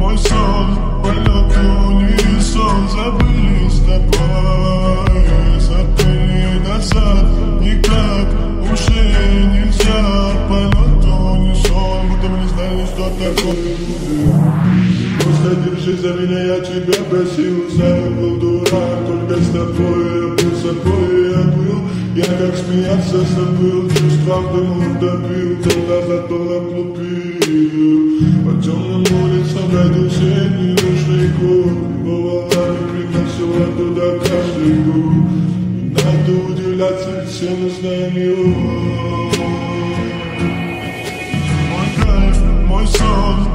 мой сон, полеты унисон, забыли с тобой, забыли назад, никак уже нельзя. Полеты унисон, будто мы не знали, что такое. Просто держи за меня, я тебя просил, сам был дурак, только с тобой я был собой, я был. Я как смеяться забыл, чувства в дыму добил, тогда зато оглупил. По темным улицам бродил средний душный год, бывало не приносила туда каждый год. Надо удивляться всем знаниям. Мой кайф, мой сон,